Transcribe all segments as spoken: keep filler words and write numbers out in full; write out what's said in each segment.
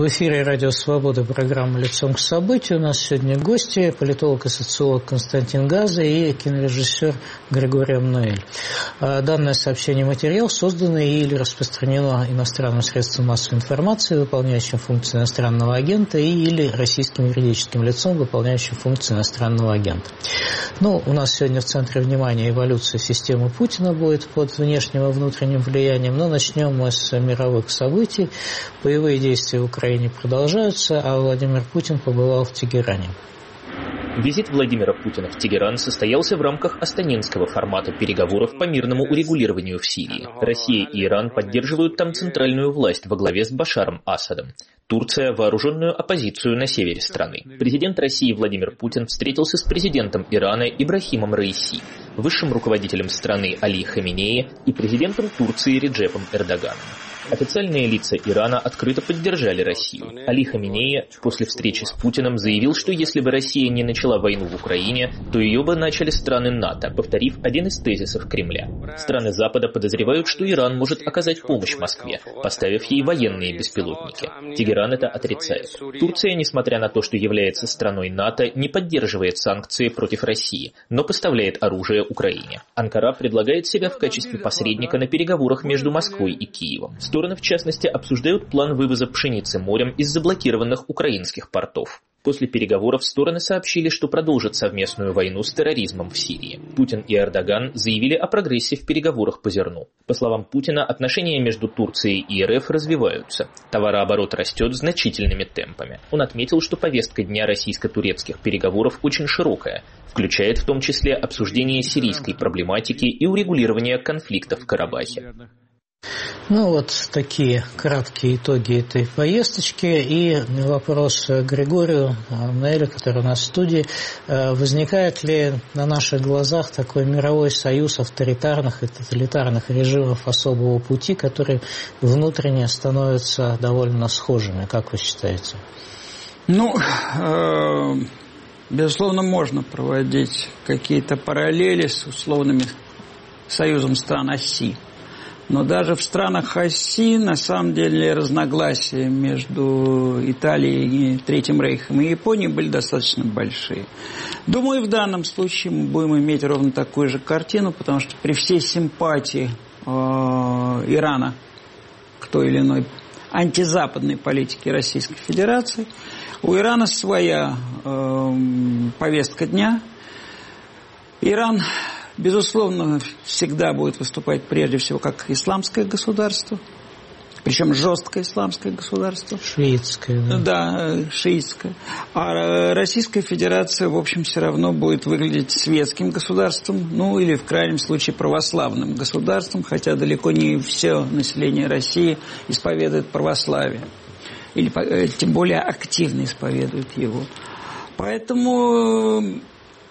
В эфире Радио Свобода, программа «Лицом к событию». У нас сегодня гости, политолог и социолог Константин Газа и кинорежиссер Григорий Амнуэль. Данное сообщение и материал созданы или распространено иностранным средством массовой информации, выполняющим функции иностранного агента, и или российским юридическим лицом, выполняющим функции иностранного агента. Ну, у нас сегодня в центре внимания эволюция системы Путина будет под внешним и внутренним влиянием, но начнем мы с мировых событий. Боевые действия в Украине продолжаются, а Владимир Путин побывал в Тегеране. Визит Владимира Путина в Тегеран состоялся в рамках астанинского формата переговоров по мирному урегулированию в Сирии. Россия и Иран поддерживают там центральную власть во главе с Башаром Асадом. Турция – вооруженную оппозицию на севере страны. Президент России Владимир Путин встретился с президентом Ирана Ибрахимом Раиси, высшим руководителем страны Али Хаминеи и президентом Турции Реджепом Эрдоганом. Официальные лица Ирана открыто поддержали Россию. Али Хаминеи после встречи с Путиным заявил, что если бы Россия не начала войну в Украине, то ее бы начали страны НАТО, повторив один из тезисов Кремля. Страны Запада подозревают, что Иран может оказать помощь Москве, поставив ей военные беспилотники. Тегеран это отрицает. Турция, несмотря на то, что является страной НАТО, не поддерживает санкции против России, но поставляет оружие Украине. Анкара предлагает себя в качестве посредника на переговорах между Москвой и Киевом. Стороны, в частности, обсуждают план вывоза пшеницы морем из заблокированных украинских портов. После переговоров стороны сообщили, что продолжат совместную войну с терроризмом в Сирии. Путин и Эрдоган заявили о прогрессе в переговорах по зерну. По словам Путина, отношения между Турцией и РФ развиваются. Товарооборот растет значительными темпами. Он отметил, что повестка дня российско-турецких переговоров очень широкая, включает в том числе обсуждение сирийской проблематики и урегулирование конфликта в Карабахе. Ну вот такие краткие итоги этой поездочки. И вопрос Григорию Амнуэлю, который у нас в студии. Возникает ли на наших глазах такой мировой союз авторитарных и тоталитарных режимов особого пути, которые внутренне становятся довольно схожими? Как вы считаете? Ну, э, безусловно, можно проводить какие-то параллели с условными союзом стран оси. Но даже в странах оси, на самом деле, разногласия между Италией и Третьим Рейхом и Японией были достаточно большие. Думаю, в данном случае мы будем иметь ровно такую же картину, потому что при всей симпатии э, Ирана к той или иной антизападной политике Российской Федерации, у Ирана своя э, повестка дня. Иран, безусловно, всегда будет выступать прежде всего как исламское государство, причем жесткое исламское государство. Шиитское, да. Да, шиитское. А Российская Федерация, в общем, все равно будет выглядеть светским государством, ну или в крайнем случае православным государством, хотя далеко не все население России исповедует православие, или тем более активно исповедует его. Поэтому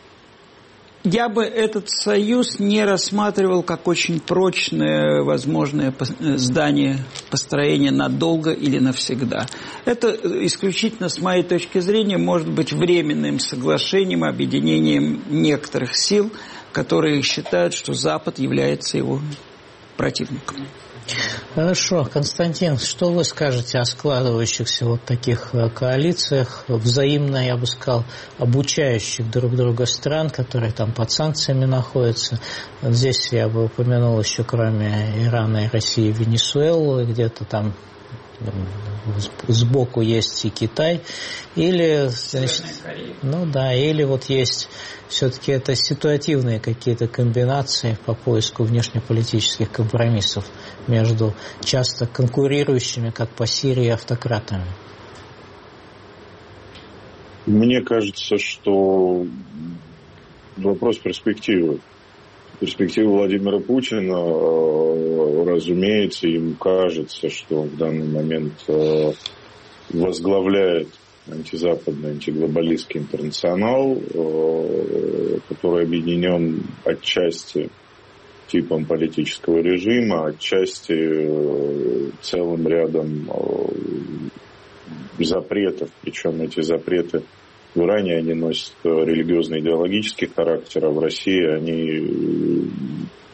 я бы этот союз не рассматривал как очень прочное возможное здание построения надолго или навсегда. Это исключительно, с моей точки зрения, может быть временным соглашением, объединением некоторых сил, которые считают, что Запад является его противником. Хорошо. Константин, что вы скажете о складывающихся вот таких коалициях, взаимно, я бы сказал, обучающих друг друга стран, которые там под санкциями находятся? Здесь я бы упомянул еще, кроме Ирана и России, Венесуэлу, где-то там сбоку есть и Китай, или, значит, ну да, или вот есть все-таки это ситуативные какие-то комбинации по поиску внешнеполитических компромиссов между часто конкурирующими, как по Сирии, автократами. Мне кажется, что вопрос перспективы. Перспектива Владимира Путина, разумеется, ему кажется, что в данный момент возглавляет антизападный, антиглобалистский интернационал, который объединен отчасти типом политического режима, отчасти целым рядом запретов, причем эти запреты в Иране они носят религиозно-идеологический характер, а в России они,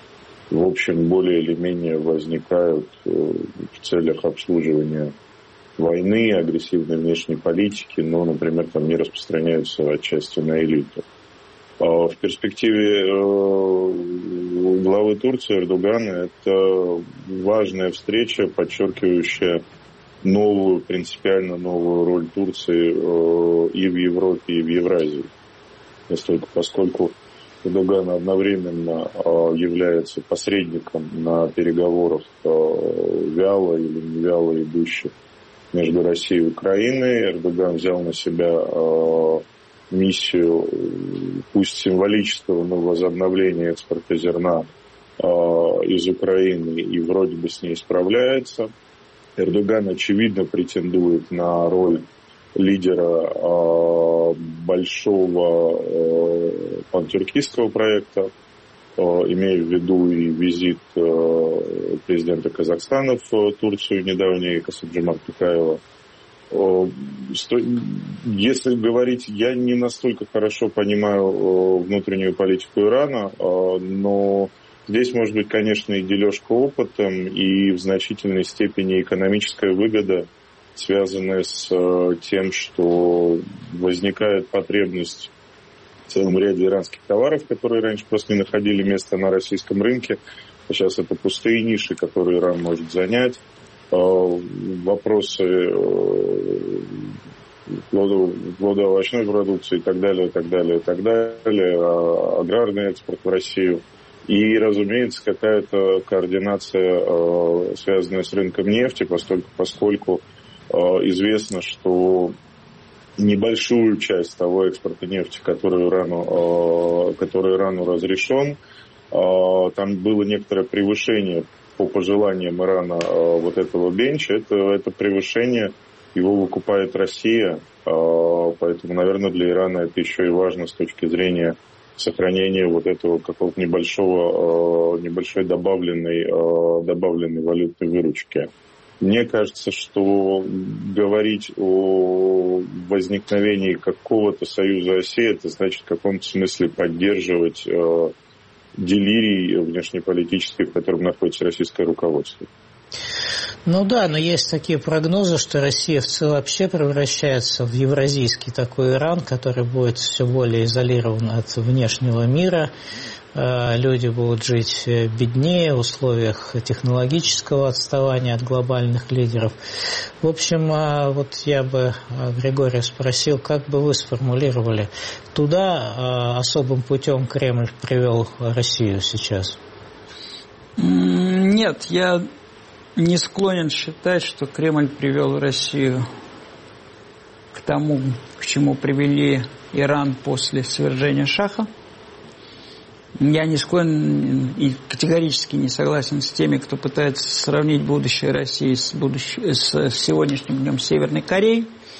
в общем, более или менее возникают в целях обслуживания войны, агрессивной внешней политики, но, например, там не распространяются отчасти на элиту. В перспективе главы Турции Эрдогана это важная встреча, подчеркивающая новую, принципиально новую роль Турции и в Европе, и в Евразии. Настолько, поскольку Эрдоган одновременно является посредником на переговорах вяло или не вяло идущих между Россией и Украиной. Эрдоган взял на себя миссию, пусть символического, но возобновления экспорта зерна из Украины и вроде бы с ней справляется. Эрдоган, очевидно, претендует на роль лидера большого пантюркистского проекта, имея в виду и визит президента Казахстана в Турцию недавний, Касым-Жомарт Токаева. Если говорить, я не настолько хорошо понимаю внутреннюю политику Ирана, но здесь может быть, конечно, и дележка опытом, и в значительной степени экономическая выгода, связанная с тем, что возникает потребность в целом ряде иранских товаров, которые раньше просто не находили места на российском рынке. Сейчас это пустые ниши, которые Иран может занять. Вопросы плодоовощной продукции и так далее, и так далее, и так далее, аграрный экспорт в Россию. И, разумеется, какая-то координация, связанная с рынком нефти, поскольку, поскольку известно, что небольшую часть того экспорта нефти, который Ирану, который Ирану разрешен, там было некоторое превышение по пожеланиям Ирана вот этого бенча. Это, это превышение его выкупает Россия, поэтому, наверное, для Ирана это еще и важно с точки зрения сохранения вот этого какого-то небольшого, небольшой добавленной, добавленной валютной выручки. Мне кажется, что говорить о возникновении какого-то союза оси, это значит в каком-то смысле поддерживать делирий внешнеполитический, в котором находится российское руководство. Ну да, но есть такие прогнозы, что Россия в целом вообще превращается в евразийский такой Иран, который будет все более изолирован от внешнего мира. Люди будут жить беднее в условиях технологического отставания от глобальных лидеров. В общем, вот я бы Григория спросил, как бы вы сформулировали, туда особым путем Кремль привел Россию сейчас? Нет, я не склонен считать, что Кремль привел Россию к тому, к чему привели Иран после свержения Шаха. Я не склонен и категорически не согласен с теми, кто пытается сравнить будущее России с, будущ... с сегодняшним днем Северной Кореи.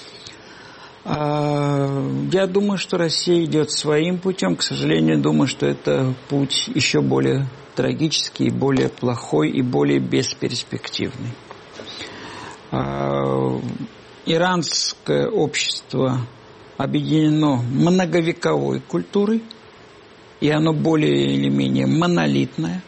Я думаю, что Россия идет своим путем. К сожалению, думаю, что это путь еще более трагический, более плохой и более бесперспективный. Иранское общество объединено многовековой культурой, и оно более или менее монолитное.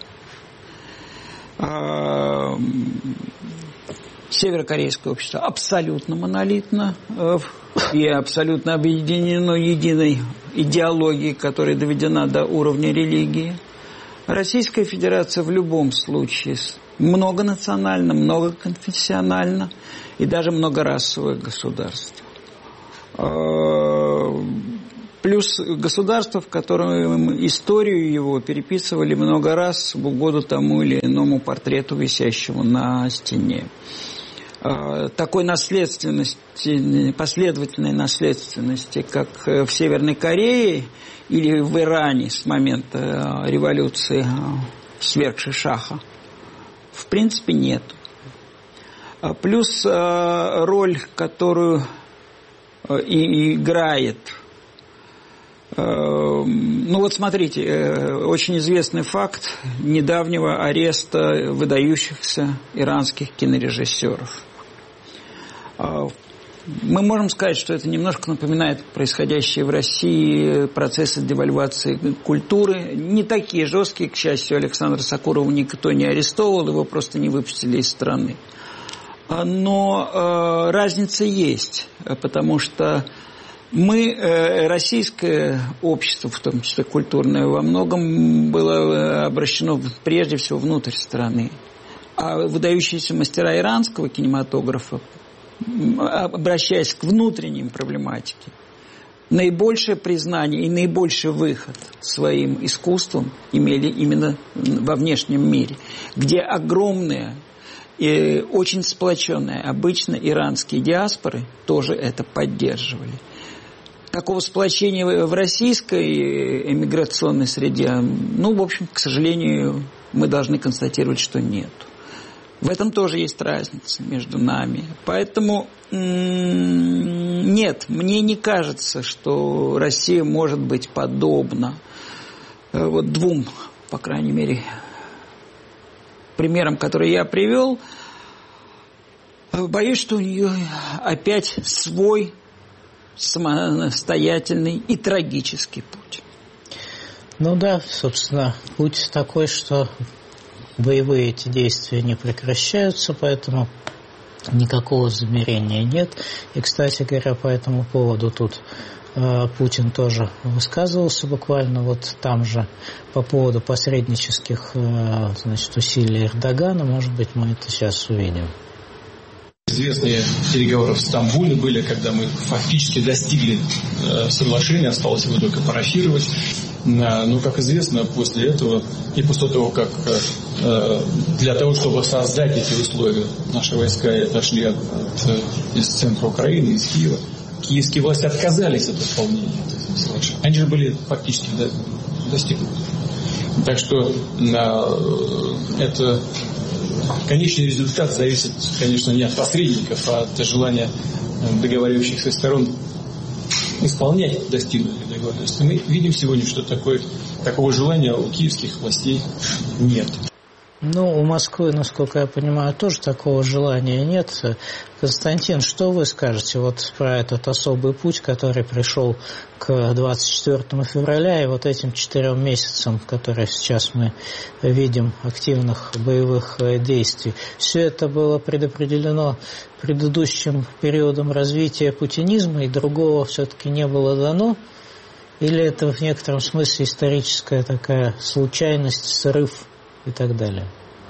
Северокорейское общество абсолютно монолитно и абсолютно объединено единой идеологией, которая доведена до уровня религии. Российская Федерация в любом случае многонациональна, многоконфессиональна и даже многорасовое государство. Плюс государство, в котором историю его переписывали много раз в угоду тому или иному портрету, висящему на стене. Такой наследственности, последовательной наследственности, как в Северной Корее или в Иране с момента революции, свергшей Шаха, в принципе нет. Плюс роль, которую и играет. Ну вот смотрите, очень известный факт недавнего ареста выдающихся иранских кинорежиссеров. Мы можем сказать, что это немножко напоминает происходящие в России процессы девальвации культуры. Не такие жесткие, к счастью, Александра Сокурова никто не арестовывал, его просто не выпустили из страны. Но э, разница есть, потому что мы, э, российское общество, в том числе культурное, во многом было обращено прежде всего внутрь страны. А выдающиеся мастера иранского кинематографа, обращаясь к внутренним проблематике, наибольшее признание и наибольший выход своим искусством имели именно во внешнем мире, где огромные и очень сплоченные обычно иранские диаспоры тоже это поддерживали. Такого сплочения в российской эмиграционной среде, ну, в общем, к сожалению, мы должны констатировать, что нет. В этом тоже есть разница между нами. Поэтому нет, мне не кажется, что Россия может быть подобна вот двум, по крайней мере, примерам, которые я привел. Боюсь, что у нее опять свой самостоятельный и трагический путь. Ну да, собственно, путь такой, что боевые эти действия не прекращаются, поэтому никакого замерения нет. И, кстати говоря, по этому поводу тут э, Путин тоже высказывался буквально вот там же по поводу посреднических э, значит, усилий Эрдогана. Может быть, мы это сейчас увидим. Известные переговоры в Стамбуле были, когда мы фактически достигли э, соглашения, осталось его только парафировать. Но, как известно, после этого и после того, как э, для того, чтобы создать эти условия, наши войска отошли от, от, из центра Украины, из Киева, киевские власти отказались от исполнения этого соглашения. Они же были фактически до, достигнуты. Так что э, это конечный результат зависит, конечно, не от посредников, а от желания договаривающихся сторон исполнять достигнутые договоренности. Мы видим сегодня, что такое, такого желания у киевских властей нет. Ну, у Москвы, насколько я понимаю, тоже такого желания нет. Константин, что вы скажете вот про этот особый путь, который пришел к двадцать четвёртому февраля и вот этим четырем месяцам, которые сейчас мы видим активных боевых действий? Все это было предопределено предыдущим периодом развития путинизма, и другого все-таки не было дано? Или это в некотором смысле историческая такая случайность, срыв и так далее?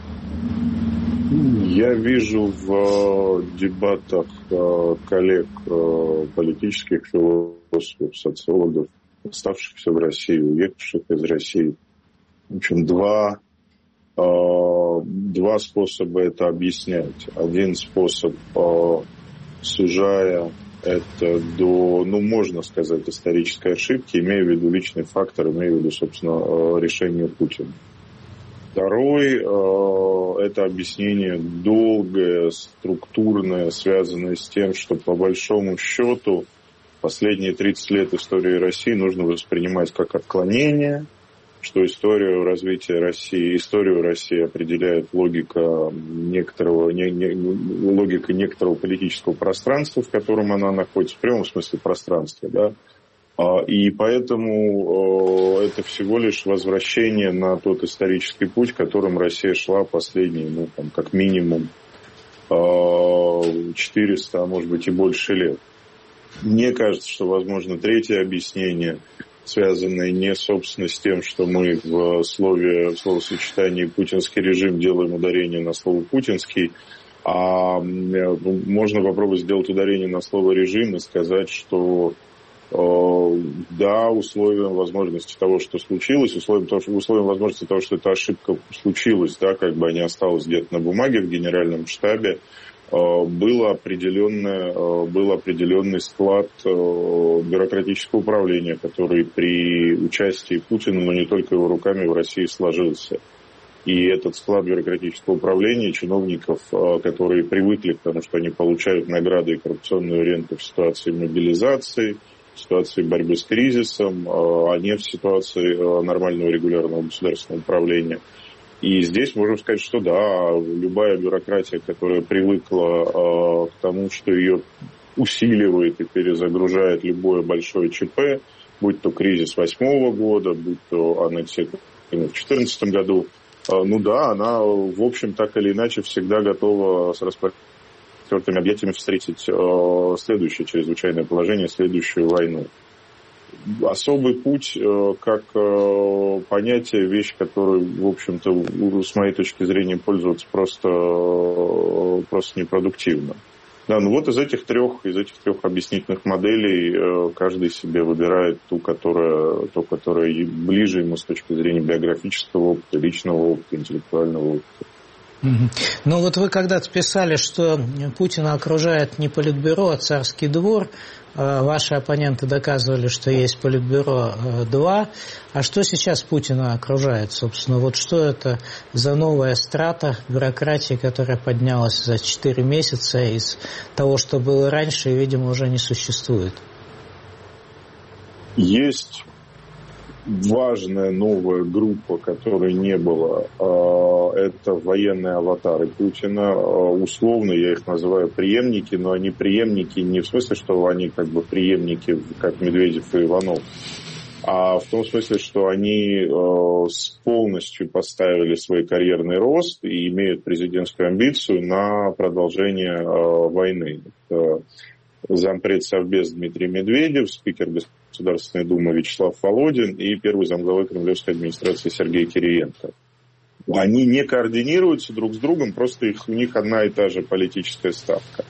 Я вижу в дебатах коллег политических философов, социологов, оставшихся в России, уехавших из России, в общем, два, два способа это объяснять. Один способ, сужая это до, ну, можно сказать, исторической ошибки, имея в виду личный фактор, имея в виду, собственно, решение Путина. Второй – это объяснение долгое, структурное, связанное с тем, что по большому счету последние тридцать лет истории России нужно воспринимать как отклонение, что историю развития России, историю России определяет логика некоторого, не, не, логика некоторого политического пространства, в котором она находится, в прямом смысле пространства, да. И поэтому это всего лишь возвращение на тот исторический путь, которым Россия шла последние, ну, там, как минимум четыреста, а может быть и больше лет. Мне кажется, что возможно третье объяснение, связанное не, собственно, с тем, что мы в слове, в словосочетании «путинский режим» делаем ударение на слово «путинский», а можно попробовать сделать ударение на слово «режим» и сказать, что да, условием возможности того, что случилось, условием, того, что, условием возможности того, что эта ошибка случилась, да, как бы она осталась где-то на бумаге в генеральном штабе, был определенный, был определенный склад бюрократического управления, который при участии Путина, но не только его руками, в России сложился. И этот склад бюрократического управления чиновников, которые привыкли к тому, что они получают награды и коррупционную ренту в ситуации мобилизации, в ситуации борьбы с кризисом, а не в ситуации нормального регулярного государственного управления. И здесь можем сказать, что да, любая бюрократия, которая привыкла к тому, что ее усиливает и перезагружает любое большое ЧП, будь то кризис восьмого года, будь то аннексия в две тысячи четырнадцатом году, ну да, она, в общем, так или иначе всегда готова с распахнутыми распростертыми объятиями встретить следующее чрезвычайное положение, следующую войну. Особый путь как понятие, вещь, которой, в общем-то, с моей точки зрения, пользоваться просто, просто непродуктивно. Да, ну вот из этих трех, из этих трех объяснительных моделей каждый себе выбирает ту, которая, ту, которая ближе ему с точки зрения биографического опыта, личного опыта, интеллектуального опыта. Ну вот вы когда-то писали, что Путина окружает не политбюро, а царский двор. Ваши оппоненты доказывали, что есть политбюро два. А что сейчас Путина окружает, собственно? Вот что это за новая страта бюрократии, которая поднялась за четыре месяца из того, что было раньше, и, видимо, уже не существует? Есть важная новая группа, которой не было, это военные аватары Путина. Условно я их называю преемники, но они преемники не в смысле, что они как бы преемники, как Медведев и Иванов, а в том смысле, что они полностью поставили свой карьерный рост и имеют президентскую амбицию на продолжение войны. Зампред Совбез Дмитрий Медведев, спикер Государственной Думы Вячеслав Володин и первый замглавы Кремлевской администрации Сергей Кириенко. Они не координируются друг с другом, просто их, у них одна и та же политическая ставка.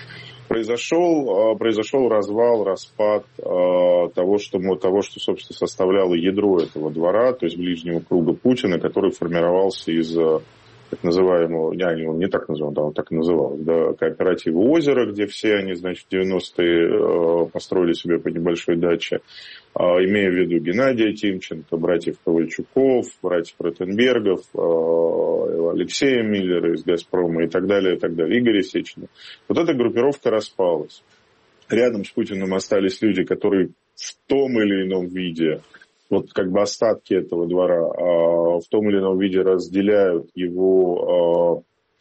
Произошел, произошел развал, распад того что, того, что, собственно, составляло ядро этого двора, то есть ближнего круга Путина, который формировался из так называемого, я его не так называл, да, он так и называл, да, кооператива «Озеро», где все они, значит, в девяностые построили себе по небольшой даче, имея в виду Геннадия Тимченко, братьев Ковальчуков, братьев Ротенбергов, Алексея Миллера из «Газпрома» и так далее, и так далее, Игоря Сечина. Вот эта группировка распалась. Рядом с Путиным остались люди, которые в том или ином виде, вот как бы остатки этого двора, в том или ином виде разделяют его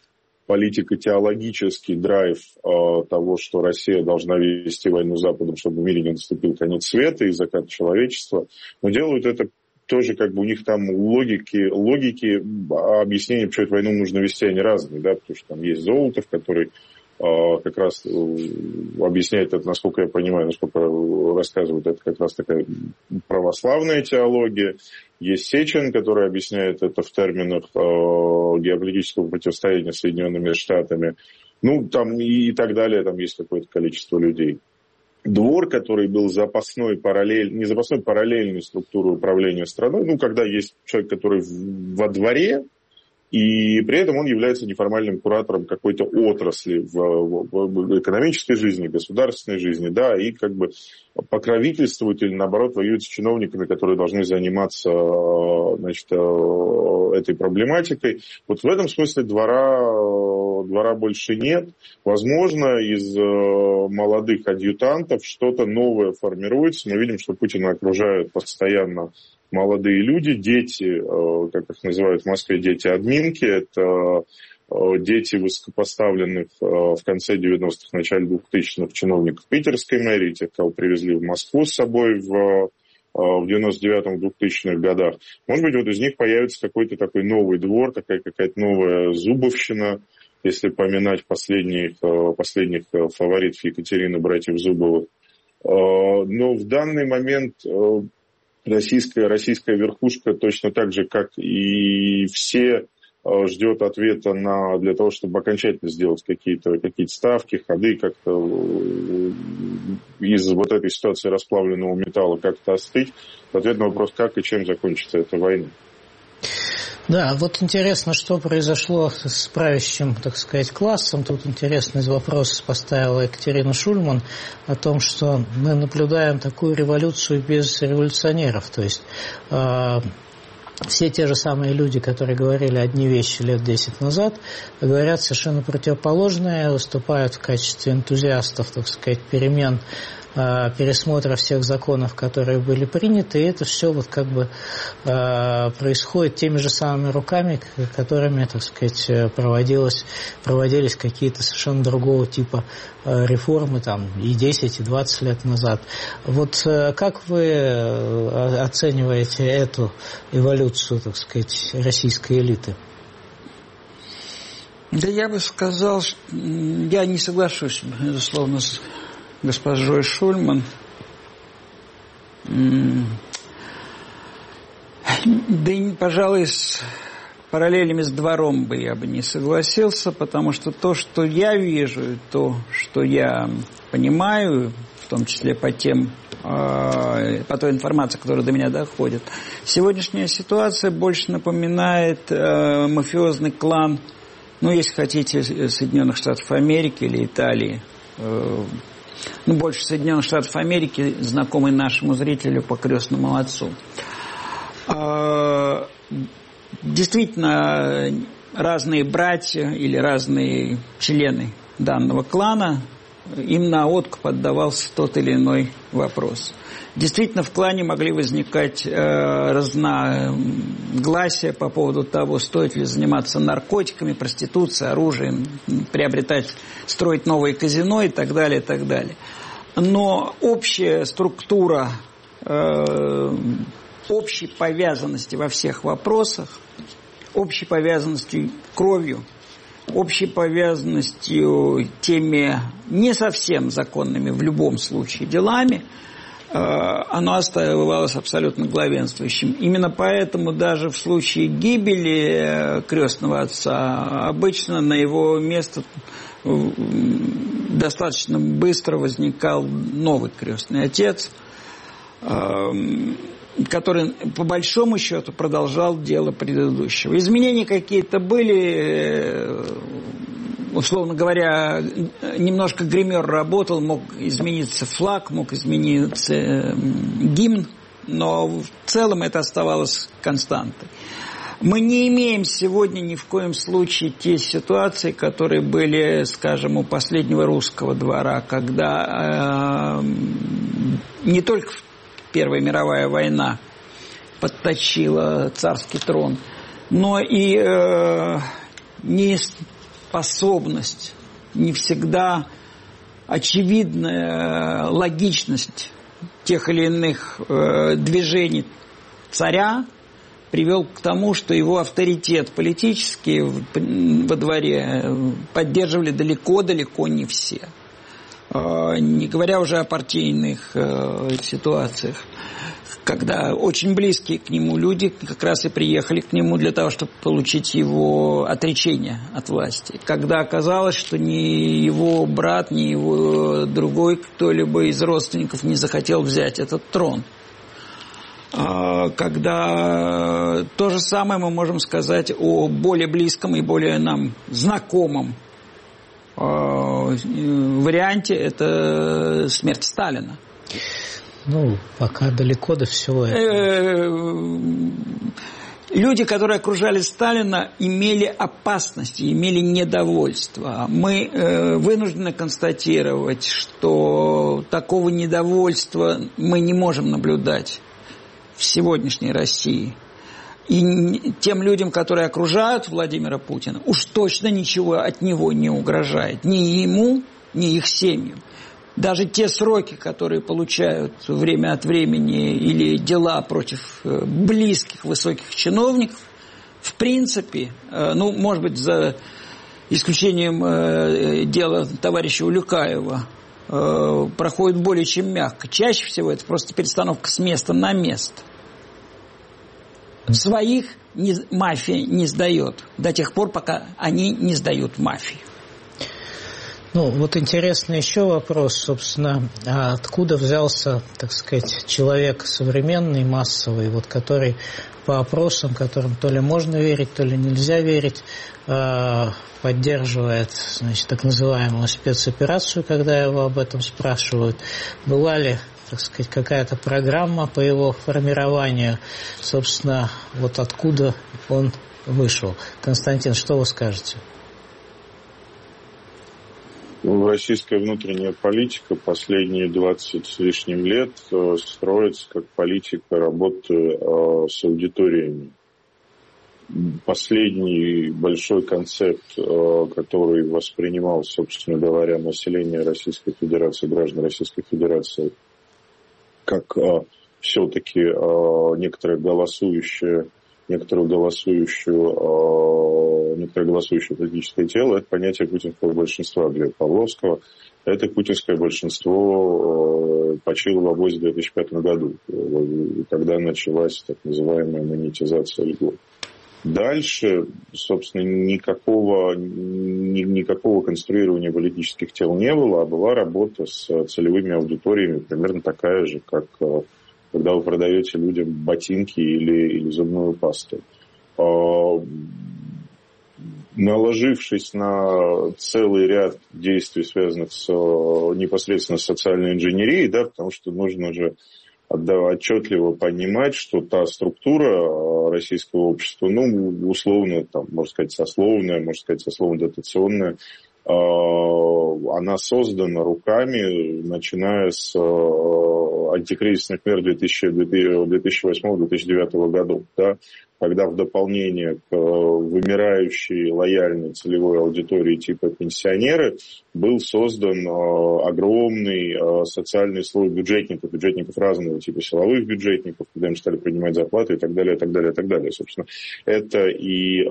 политико-теологический драйв того, что Россия должна вести войну с Западом, чтобы в мире не наступил конец света и закат человечества. Но делают это тоже как бы у них там логики, логики объяснения, почему эту войну нужно вести, они разные, да, потому что там есть Золотов, который как раз объясняет это, насколько я понимаю, насколько рассказывает, это как раз такая православная теология. Есть Сечин, который объясняет это в терминах геополитического противостояния с Соединенными Штатами. Ну, там и так далее, там есть какое-то количество людей. Двор, который был запасной, параллель, не запасной, параллельной структурой управления страной, ну, когда есть человек, который во дворе, и при этом он является неформальным куратором какой-то отрасли в, в, в экономической жизни, государственной жизни, да, и как бы покровительствует или, наоборот, воюет с чиновниками, которые должны заниматься, значит, этой проблематикой. Вот в этом смысле двора, двора больше нет. Возможно, из молодых адъютантов что-то новое формируется. Мы видим, что Путина окружают постоянно молодые люди, дети, как их называют в Москве, дети-админки, это дети высокопоставленных в конце девяностых, начале двухтысячных чиновников питерской мэрии, тех, кого привезли в Москву с собой в, в девяносто девятом двухтысячных годах. Может быть, вот из них появится какой-то такой новый двор, такая какая-то новая Зубовщина, если поминать последних, последних фаворитов Екатерины, братьев Зубовых. Но в данный момент Российская, российская верхушка точно так же, как и все, ждет ответа на, для того, чтобы окончательно сделать какие-то, какие-то ставки, ходы, как-то из вот этой ситуации расплавленного металла как-то остыть. Ответ на вопрос, как и чем закончится эта война. Да, вот интересно, что произошло с правящим, так сказать, классом. Тут интересный вопрос поставила Екатерина Шульман о том, что мы наблюдаем такую революцию без революционеров. То есть э, все те же самые люди, которые говорили одни вещи лет десять назад, говорят совершенно противоположное, выступают в качестве энтузиастов, так сказать, перемен, пересмотра всех законов, которые были приняты, и это все вот как бы э, происходит теми же самыми руками, которыми, так сказать, проводилось, проводились какие-то совершенно другого типа э, реформы там и десять, и двадцать лет назад. Вот э, как вы оцениваете эту эволюцию, так сказать, российской элиты? Да я бы сказал, что я не соглашусь, безусловно, с госпожой Шульман. Да и, пожалуй, с параллелями с двором бы я бы не согласился, потому что то, что я вижу, то, что я понимаю, в том числе по тем, по той информации, которая до меня доходит, сегодняшняя ситуация больше напоминает мафиозный клан, ну, если хотите, Соединенных Штатов Америки или Италии. Ну, больше Соединенных Штатов Америки, знакомый нашему зрителю по «Крестному отцу». Действительно, разные братья или разные члены данного клана, им на откуп отдавался тот или иной вопрос. Действительно, в клане могли возникать э, разногласия по поводу того, стоит ли заниматься наркотиками, проституцией, оружием, приобретать, строить новые казино и так далее, и так далее. Но общая структура э, общей повязанности во всех вопросах, общей повязанностью кровью, общей повязанностью теми не совсем законными в любом случае делами, оно оставалось абсолютно главенствующим. Именно поэтому даже в случае гибели крестного отца обычно на его место достаточно быстро возникал новый крестный отец, который по большому счету продолжал дело предыдущего. Изменения какие-то были, условно говоря, немножко гример работал, мог измениться флаг, мог измениться гимн, но в целом это оставалось константой. Мы не имеем сегодня ни в коем случае те ситуации, которые были, скажем, у последнего русского двора, когда э, не только Первая мировая война подточила царский трон, но и э, неспособность, не всегда очевидная логичность тех или иных э, движений царя привел к тому, что его авторитет политический во дворе поддерживали далеко-далеко не все. Не говоря уже о партийных э, ситуациях, когда очень близкие к нему люди как раз и приехали к нему для того, чтобы получить его отречение от власти. Когда оказалось, что ни его брат, ни его другой кто-либо из родственников не захотел взять этот трон. Когда то же самое мы можем сказать о более близком и более нам знакомом варианте, это смерть Сталина. Ну, пока далеко до всего этого. Люди, которые окружали Сталина, имели опасности, имели недовольство. Мы вынуждены констатировать, что такого недовольства мы не можем наблюдать в сегодняшней России. И тем людям, которые окружают Владимира Путина, уж точно ничего от него не угрожает. Ни ему, ни их семьям. Даже те сроки, которые получают время от времени, или дела против близких высоких чиновников, в принципе, ну, может быть, за исключением дела товарища Улюкаева, проходят более чем мягко. Чаще всего это просто перестановка с места на место. Своих не, мафия не сдает до тех пор, пока они не сдают мафию. Ну, вот интересный еще вопрос, собственно, а откуда взялся, так сказать, человек современный, массовый, вот, который по опросам, которым то ли можно верить, то ли нельзя верить, поддерживает, значит, так называемую спецоперацию, когда его об этом спрашивают. Была ли, так сказать, какая-то программа по его формированию, собственно, вот откуда он вышел? Константин, что вы скажете? Российская внутренняя политика последние двадцать с лишним лет строится как политика работы с аудиториями. Последний большой концепт, который воспринимал, собственно говоря, население Российской Федерации, граждан Российской Федерации, как все-таки некоторое голосующее некоторую голосующую, некоторое голосующее политическое тело, это понятие путинского большинства Глеба Павловского. Это путинское большинство почило в обозе в две тысячи пятом году, когда началась так называемая монетизация льгот. Дальше, собственно, никакого, ни, никакого конструирования политических тел не было, а была работа с целевыми аудиториями, примерно такая же, как когда вы продаете людям ботинки или, или зубную пасту. Наложившись на целый ряд действий, связанных с, непосредственно с социальной инженерией, да, потому что нужно же отчетливо понимать, что та структура российского общества, ну, условно, там, можно сказать, сословная, можно сказать, сословно-дотационная, она создана руками, начиная с антикризисных мер две тысячи восьмого — две тысячи девятого годов, да, когда в дополнение к вымирающей лояльной целевой аудитории типа пенсионеры был создан огромный социальный слой бюджетников, бюджетников разного типа, силовых бюджетников, когда им стали принимать зарплаты и так далее, и так далее, и так далее. Собственно, это и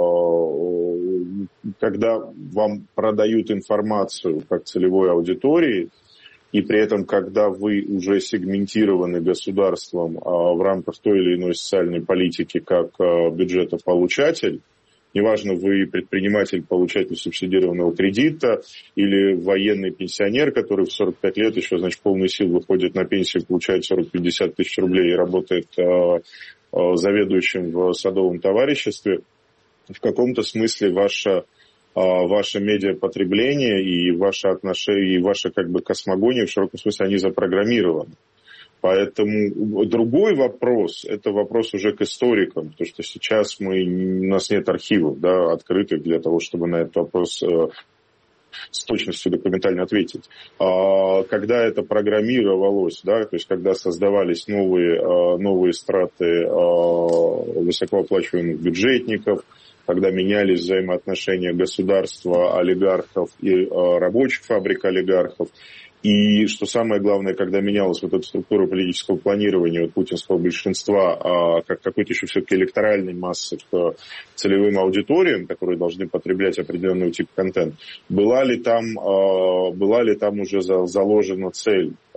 когда вам продают информацию как целевой аудитории, и при этом, когда вы уже сегментированы государством в рамках той или иной социальной политики как бюджетополучатель, неважно, вы предприниматель, получатель субсидированного кредита, или военный пенсионер, который в сорок пять лет еще, значит, полной сил выходит на пенсию, получает сорок-пятьдесят тысяч рублей и работает заведующим в садовом товариществе, в каком-то смысле ваша ваше медиапотребление и ваше отношение, и ваша как бы космогония, в широком смысле, они запрограммированы. Поэтому другой вопрос, это вопрос уже к историкам, потому что сейчас мы, у нас нет архивов, да, открытых для того, чтобы на этот вопрос э, с точностью документально ответить. А, когда это программировалось, да, то есть когда создавались новые, э, новые страты э, высокооплачиваемых бюджетников, когда менялись взаимоотношения государства, олигархов и э, рабочих фабрик олигархов. И, что самое главное, когда менялась вот эта структура политического планирования вот, путинского большинства, а, как какой-то еще все-таки электоральной массы к целевым аудиториям, которые должны потреблять определенный тип контент, была ли там, а, была ли там уже за, заложена цель? А,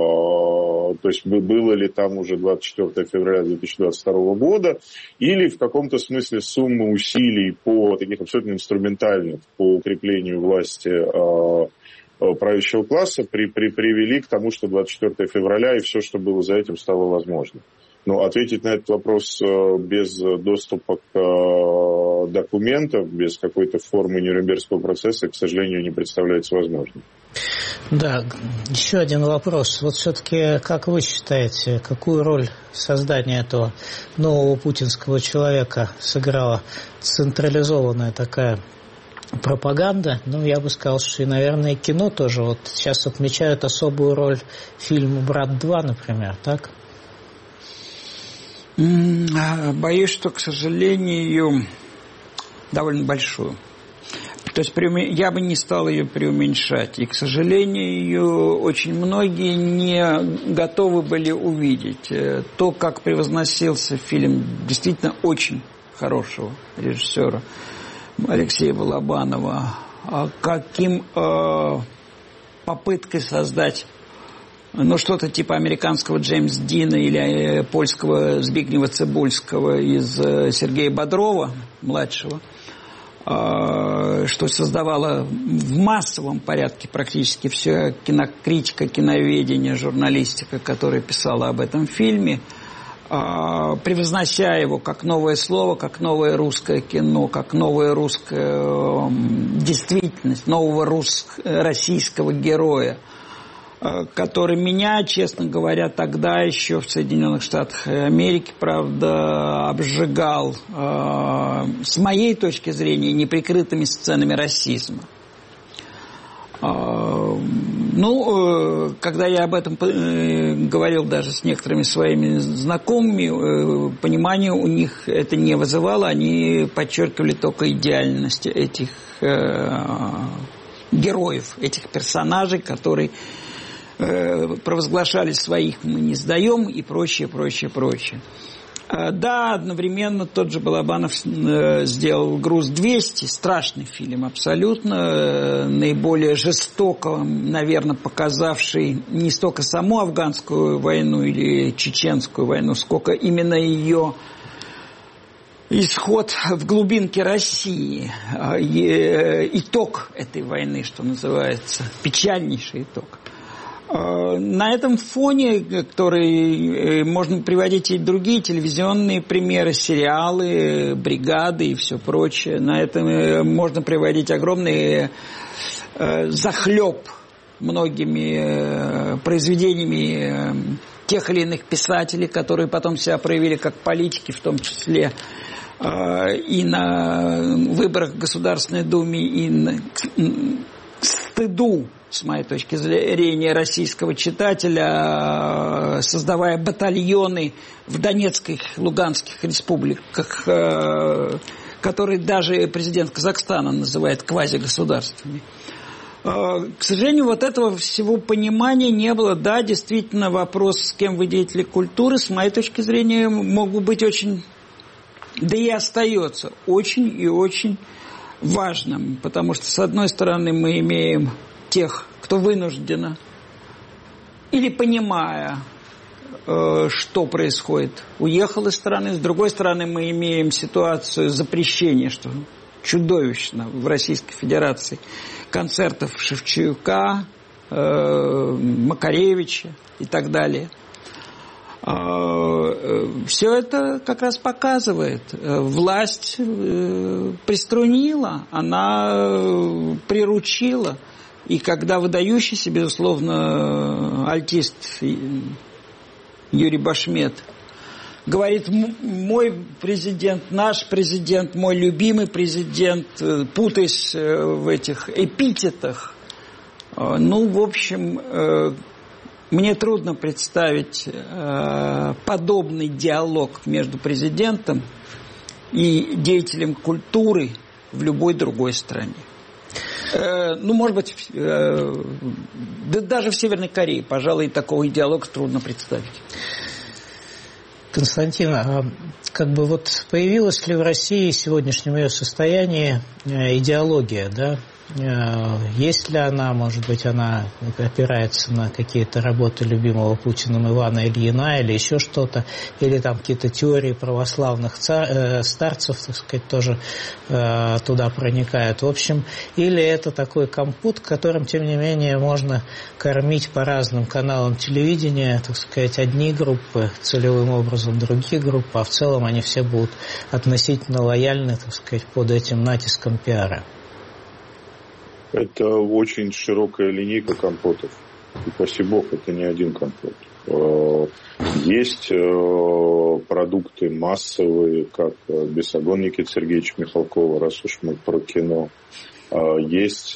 то есть было ли там уже двадцать четвёртого февраля две тысячи двадцать второго года, или в каком-то смысле сумма усилий по таких абсолютно инструментальных по укреплению власти а, правящего класса при, при, привели к тому, что двадцать четвёртого февраля и все, что было за этим, стало возможным. Но ответить на этот вопрос без доступа к документам, без какой-то формы Нюрнбергского процесса, к сожалению, не представляется возможным. Да, еще один вопрос. Вот все-таки, как вы считаете, какую роль создание этого нового путинского человека сыграла централизованная такая пропаганда? Ну, я бы сказал, что и, наверное, кино тоже. Вот сейчас отмечают особую роль фильма «Брат два», например, так? Боюсь, что, к сожалению, довольно большую. То есть я бы не стал ее преуменьшать. И, к сожалению, очень многие не готовы были увидеть то, как превозносился фильм действительно очень хорошего режиссера Алексея Балабанова, каким э, попыткой создать ну, что-то типа американского Джеймса Дина или польского Збигнева Цибульского из э, Сергея Бодрова, младшего, э, что создавало в массовом порядке практически вся кинокритика, киноведение, журналистика, которая писала об этом фильме, превознося его как новое слово, как новое русское кино, как новая русская э, действительность, нового рус, российского героя, э, который меня, честно говоря, тогда еще в Соединенных Штатах Америки, правда, обжигал, э, с моей точки зрения, неприкрытыми сценами расизма. Ну, когда я об этом говорил даже с некоторыми своими знакомыми, понимания у них это не вызывало, они подчеркивали только идеальность этих героев, этих персонажей, которые провозглашали своих мы не сдаем и прочее, прочее, прочее. Да, одновременно тот же Балабанов сделал «Груз двести», страшный фильм абсолютно, наиболее жестоко, наверное, показавший не столько саму афганскую войну или чеченскую войну, сколько именно ее исход в глубинке России, итог этой войны, что называется, печальнейший итог. На этом фоне, который можно приводить и другие телевизионные примеры, сериалы, бригады и все прочее, на этом можно приводить огромный захлеб многими произведениями тех или иных писателей, которые потом себя проявили как политики, в том числе и на выборах в Государственной Думе, и на стыду, с моей точки зрения, российского читателя, создавая батальоны в Донецких, Луганских республиках, которые даже президент Казахстана называет квазигосударствами. К сожалению, вот этого всего понимания не было. Да, действительно, вопрос, с кем вы деятели культуры, с моей точки зрения, мог бы быть очень, да и остается очень и очень важным, потому что, с одной стороны, мы имеем тех, кто вынужденно или понимая, э, что происходит, уехал из страны. С другой стороны, мы имеем ситуацию запрещения, что чудовищно в Российской Федерации, концертов Шевчука, э, Макаревича и так далее. Все это как раз показывает. Власть приструнила, она приручила. И когда выдающийся, безусловно, альтист Юрий Башмет говорит: мой президент, наш президент, мой любимый президент, путаясь в этих эпитетах, ну, в общем, мне трудно представить подобный диалог между президентом и деятелем культуры в любой другой стране. Ну, может быть, да даже в Северной Корее, пожалуй, такого диалога трудно представить. Константин, а как бы вот появилась ли в России в сегодняшнем ее состоянии идеология, да? Есть ли она, может быть, она опирается на какие-то работы любимого Путиным Ивана Ильина или еще что-то, или там какие-то теории православных цар, э, старцев, так сказать, тоже э, туда проникают. В общем, или это такой компот, которым, тем не менее, можно кормить по разным каналам телевидения, так сказать, одни группы целевым образом, другие группы, а в целом они все будут относительно лояльны, так сказать, под этим натиском пиара. Это очень широкая линейка компотов. И, упаси бог, это не один компот. Есть продукты массовые, как «Бесогон» Никиты Сергеевича Михалкова, раз уж мы про кино. Есть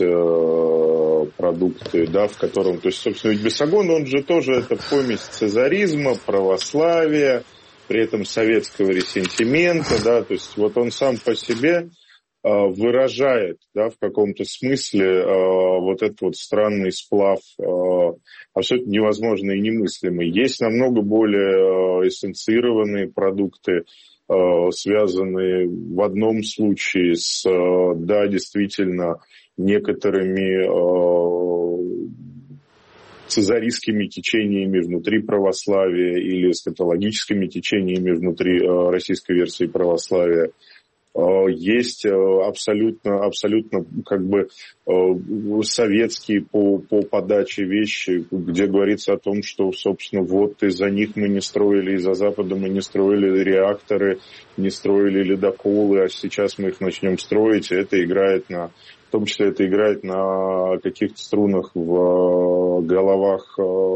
продукты, да, в котором... То есть, собственно, ведь «Бесогон», он же тоже это помесь цезаризма, православия, при этом советского ресентимента, да, то есть вот он сам по себе... выражает, да, в каком-то смысле э, вот этот вот странный сплав, э, абсолютно невозможный и немыслимый. Есть намного более э, эссенцированные продукты, э, связанные в одном случае с, э, да, действительно, некоторыми э, цезаристскими течениями внутри православия или эсхатологическими течениями внутри э, российской версии православия. Есть абсолютно, абсолютно как бы советские по, по подаче вещи, где говорится о том, что, собственно, вот из-за них мы не строили, из-за Запада мы не строили реакторы, не строили ледоколы, а сейчас мы их начнем строить, и это играет на... В том числе это играет на каких-то струнах в головах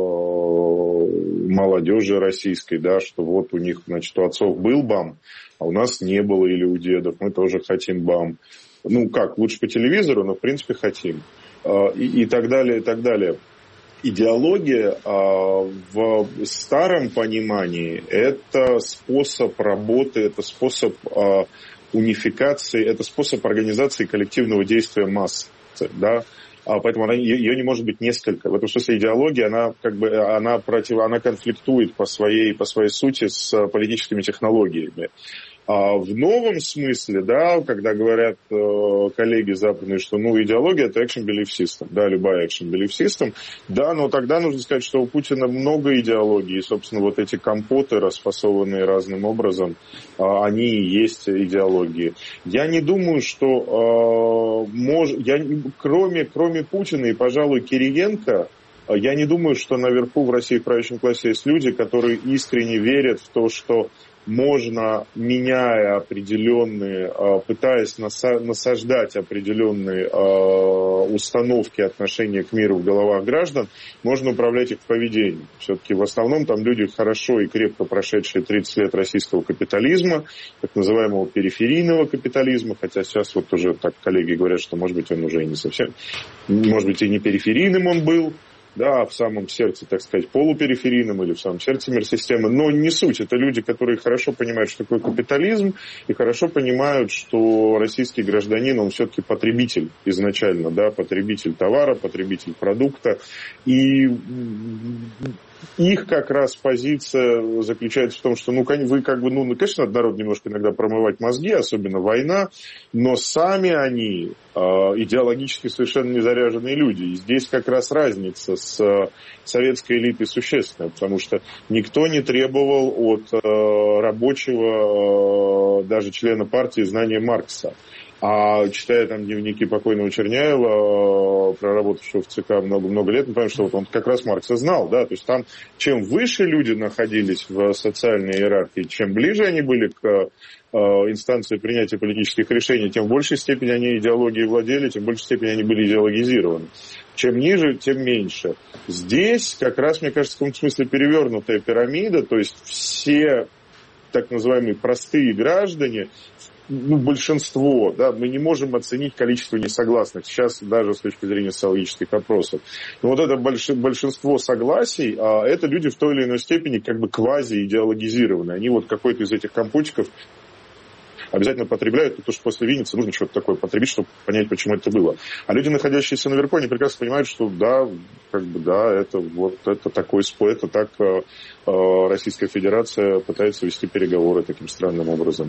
молодежи российской, да, что вот у них, значит, у отцов был БАМ, а у нас не было, или у дедов, мы тоже хотим БАМ. Ну как, лучше по телевизору, но в принципе хотим. И, и так далее, и так далее. Идеология в старом понимании – это способ работы, это способ унификации, это способ организации коллективного действия масс, да, А поэтому она, ее не может быть несколько. В этом смысле идеология, она как бы она против, она конфликтует по своей, по своей сути с политическими технологиями. А в новом смысле, да, когда говорят э, коллеги западные, что ну идеология это action belief system, да, любая action belief system, да, но тогда нужно сказать, что у Путина много идеологий, и, собственно, вот эти компоты, расфасованные разным образом, э, они и есть идеологии. Я не думаю, что э, мож... я, кроме, кроме Путина и, пожалуй, Кириенко, я не думаю, что наверху в России в правящем классе есть люди, которые искренне верят в то, что можно, меняя определенные, пытаясь насаждать определенные установки отношения к миру в головах граждан, можно управлять их поведением. Все-таки в основном там люди хорошо и крепко прошедшие тридцать лет российского капитализма, так называемого периферийного капитализма, хотя сейчас вот уже так коллеги говорят, что может быть он уже и не совсем, может быть и не периферийным он был, да, в самом сердце, так сказать, полупериферийном или в самом сердце мир-системы. Но не суть. Это люди, которые хорошо понимают, что такое капитализм, и хорошо понимают, что российский гражданин, он все-таки потребитель изначально, да, потребитель товара, потребитель продукта. И их как раз позиция заключается в том, что, ну, вы как бы, ну, конечно, надо народ немножко иногда промывать мозги, особенно война, но сами они э, идеологически совершенно не заряженные люди. И здесь как раз разница с э, советской элитой существенная, потому что никто не требовал от э, рабочего, э, даже члена партии, знания Маркса. А читая там дневники покойного Черняева, проработавшего в ЦК много-много лет, мы понимаем, что вот он как раз Маркса знал, да, то есть там чем выше люди находились в социальной иерархии, чем ближе они были к э, инстанции принятия политических решений, тем в большей степени они идеологией владели, тем в большей степени они были идеологизированы. Чем ниже, тем меньше. Здесь как раз, мне кажется, в каком-то смысле перевернутая пирамида, то есть все так называемые простые граждане, ну, большинство, да, мы не можем оценить количество несогласных сейчас даже с точки зрения социологических опросов. Но вот это большинство согласий, а это люди в той или иной степени как бы квази-идеологизированы. Они вот какой-то из этих компотиков обязательно потребляют, потому что после Винницы нужно что-то такое потребить, чтобы понять, почему это было. А люди, находящиеся наверху, они прекрасно понимают, что да, как бы да, это вот это такой спор, это так э, Российская Федерация пытается вести переговоры таким странным образом.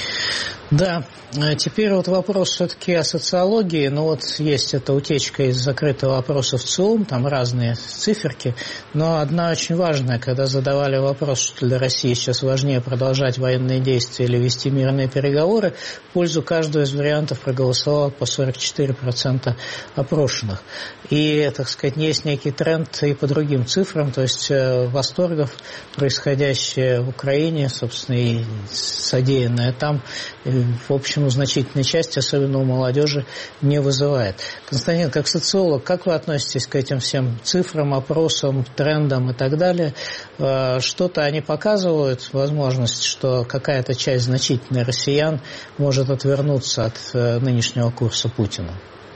Да, теперь вот вопрос все-таки о социологии. Ну вот есть эта утечка из закрытого опроса в ЦИОМ, там разные циферки, но одна очень важная, когда задавали вопрос, что для России сейчас важнее продолжать военные действия или вести мирные переговоры, в пользу каждого из вариантов проголосовало по сорок четыре процента опрошенных. И, так сказать, есть некий тренд и по другим цифрам, то есть восторгов, происходящее в Украине, собственно, и содеянное там, в общем, значительной части, особенно у молодежи, не вызывает. Константин, как социолог, как вы относитесь к этим всем цифрам, опросам, трендам и так далее? Что-то они показывают, возможность, что какая-то часть значительной россиян может отвернуться от нынешнего курса Путина?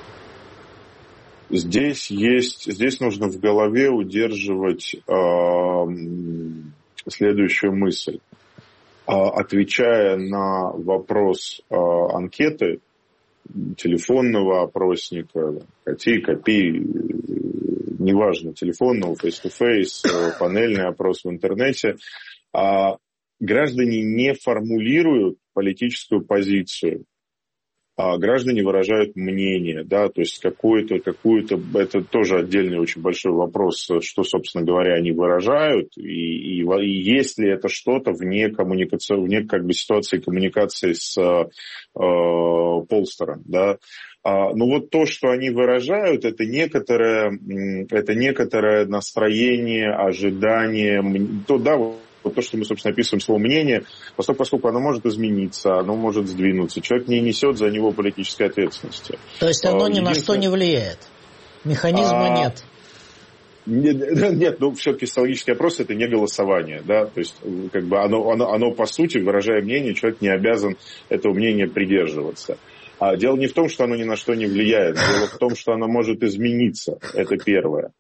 Здесь есть, здесь нужно в голове удерживать э, следующую мысль. Отвечая на вопрос э, анкеты телефонного опросника, коти, копи, неважно, телефонного, face-to-face, э, панельный опрос в интернете, э, граждане не формулируют политическую позицию, а граждане выражают мнение, да, то есть какую-то, какую-то, это тоже отдельный очень большой вопрос, что, собственно говоря, они выражают, и, и, и есть ли это что-то вне коммуникации, вне как бы ситуации коммуникации с э, полсторон, да. А, ну вот то, что они выражают, это некоторое, это некоторое настроение, ожидание, то, да, вот то, что мы, собственно, описываем слово «мнение», поскольку, поскольку оно может измениться, оно может сдвинуться. Человек не несет за него политической ответственности. То есть оно ни на что не влияет? Механизма а... нет? Нет, нет, но все-таки социологический опрос – это не голосование. Да? То есть как бы оно, оно, оно, по сути, выражая мнение, человек не обязан этого мнения придерживаться. А дело не в том, что оно ни на что не влияет. Дело в том, что оно может измениться. Это первое.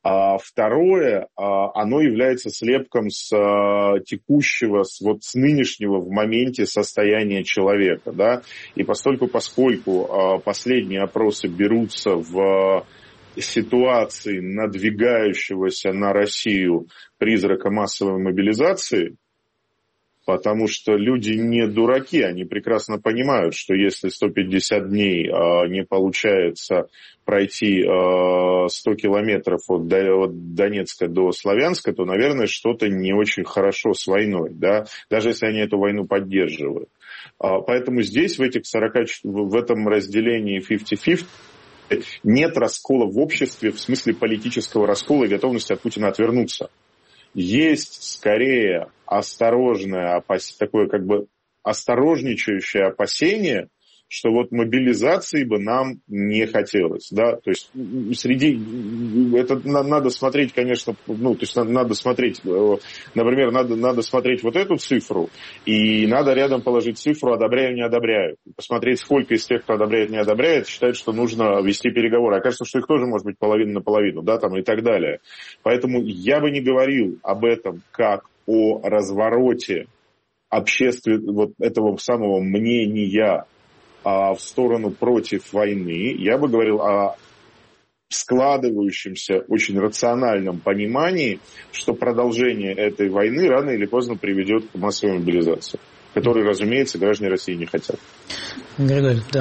А второе, оно является слепком с текущего, с, вот с нынешнего в моменте состояния человека, да, и постольку, поскольку последние опросы берутся в ситуации надвигающегося на Россию призрака массовой мобилизации, потому что люди не дураки, они прекрасно понимают, что если сто пятьдесят дней э, не получается пройти э, сто километров от, от Донецка до Славянска, то, наверное, что-то не очень хорошо с войной, да? Даже если они эту войну поддерживают. Э, поэтому здесь, в, этих сорока, в этом разделении пятьдесят на пятьдесят, нет раскола в обществе, в смысле политического раскола и готовности от Путина отвернуться. Есть скорее осторожное, такое как бы осторожничающее опасение, что вот мобилизации бы нам не хотелось, да, то есть среди, это надо смотреть, конечно, ну, то есть надо смотреть, например, надо, надо смотреть вот эту цифру, и надо рядом положить цифру «одобряю, не одобряю», посмотреть, сколько из тех, кто одобряет, не одобряет, считают, что нужно вести переговоры. Окажется, что их тоже может быть половина на половину, да, там и так далее. Поэтому я бы не говорил об этом как о развороте общественного, вот этого самого мнения в сторону против войны, я бы говорил о складывающемся очень рациональном понимании, что продолжение этой войны рано или поздно приведет к массовой мобилизации, которой, разумеется, граждане России не хотят. Григорий, да.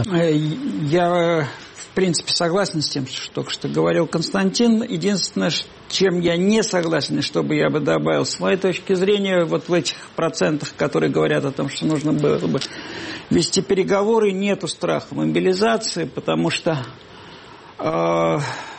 Я, в принципе, согласен с тем, что только что говорил Константин. Единственное, чем я не согласен, и что бы я бы добавил, с моей точки зрения, вот в этих процентах, которые говорят о том, что нужно было бы вести переговоры, нету страха мобилизации, потому что э,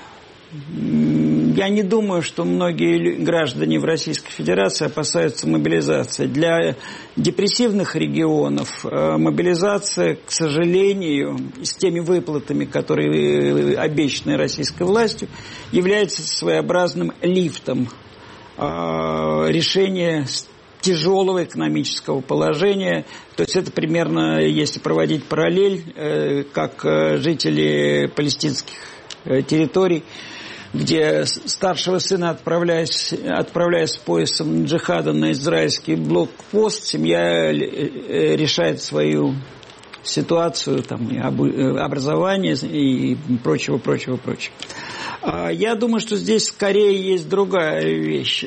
я не думаю, что многие граждане в Российской Федерации опасаются мобилизации. Для депрессивных регионов э, мобилизация, к сожалению, с теми выплатами, которые обещаны российской властью, является своеобразным лифтом э, решения тяжелого экономического положения. То есть это примерно, если проводить параллель, э, как э, жители палестинских э, территорий, где старшего сына, отправляясь, отправляясь с поясом джихада на израильский блокпост, семья решает свою ситуацию, там, и образование и прочего, прочего, прочего. Я думаю, что здесь скорее есть другая вещь.